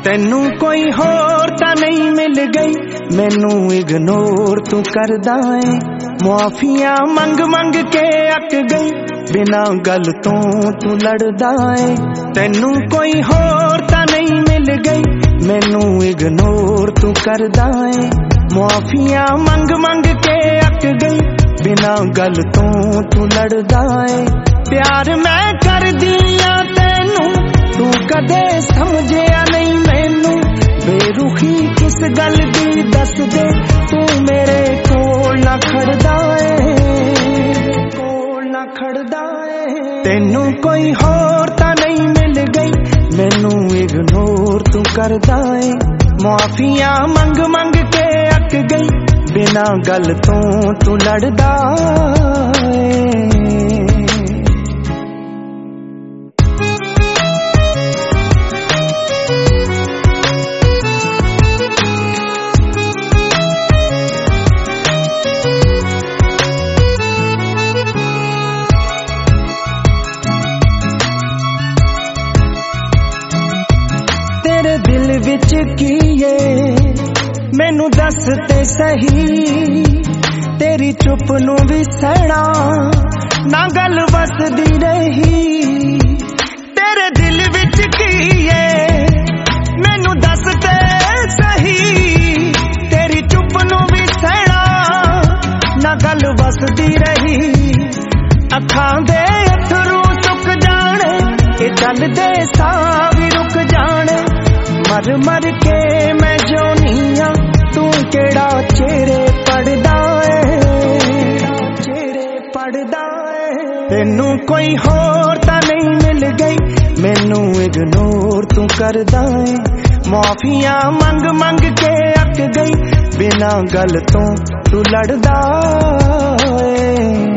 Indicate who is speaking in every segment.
Speaker 1: तैनू कोई होर तां नहीं मिल गई, मैनू इग्नोर तू करदा है। मुआफिया मंग मंग के अक गई, बिना गल तो तू लड़दा है। तैनू कोई होर तां नहीं मिल गई, मैनू इग्नोर तू करदा है। मुआफिया मंग मंग के अक गई, बिना गल तो तू लड़दा है। प्यार मैं कर दिया तैनू, तू कदे समझिया नहीं मैनू। बेरुखी किस गल दी दस दे, तू मेरे कोल ना खड़दा है, कोल ना खड़दा है। तैनू कोई होर तां नहीं मिल गई, मैनू इग्नोर तू करदा है। मुआफिया मंग मंग के अक गई, बिना गल तो तू लड़दा है। तेरे दिल विच की है मैनू दस ते सही, तेरी चुप नू भी सहना ना गल वसदी रही। तेरे दिल विच की है मैनू दस ते सही, तेरी चुप नू भी सहना ना गल वसदी रही। अखां दे अथरू सुक जाने, ये चल दे साह भी रुक जाने। मर मर के मैं जोनिया, तू केड़ा चेहरे पढ़दा है, चेहरे पढ़दा है। तैनू कोई होर तां नहीं मिल गई, मैनू इग्नोर तू करदा है। मुआफिया मंग मंग के अक गई, बिना गल तो तू लड़दा है।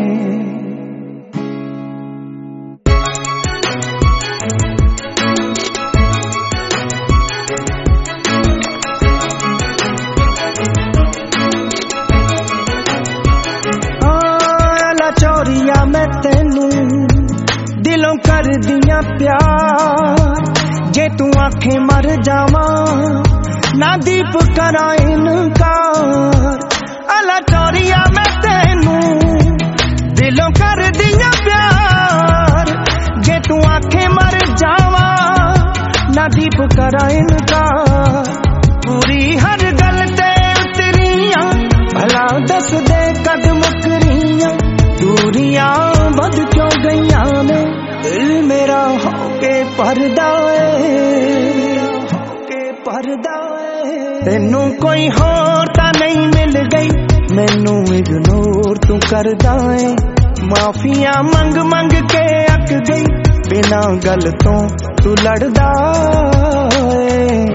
Speaker 1: चोरिया मैं तैनू दिलों कर दिया प्यार, जे तू आखे मर जावा ना दीप करा इनकार। अला चोरिया मैं तैनू दिलों कर दिया प्यार, जे तू आखे मर जावा ना दीप करा इनकार। पूरी हर गल ते उतरिया, भला दस दे कद मुकरिया। दूरियां बद क्यों गईया ने, दिल मेरा होके पर्दा है, होके पर्दा है। तैनू कोई होर तां नहीं मिल गई, मैनू इग्नोर तू करदा है। माफिया मंग मंग के अक गई, बिना गल तो तू लड़दा है।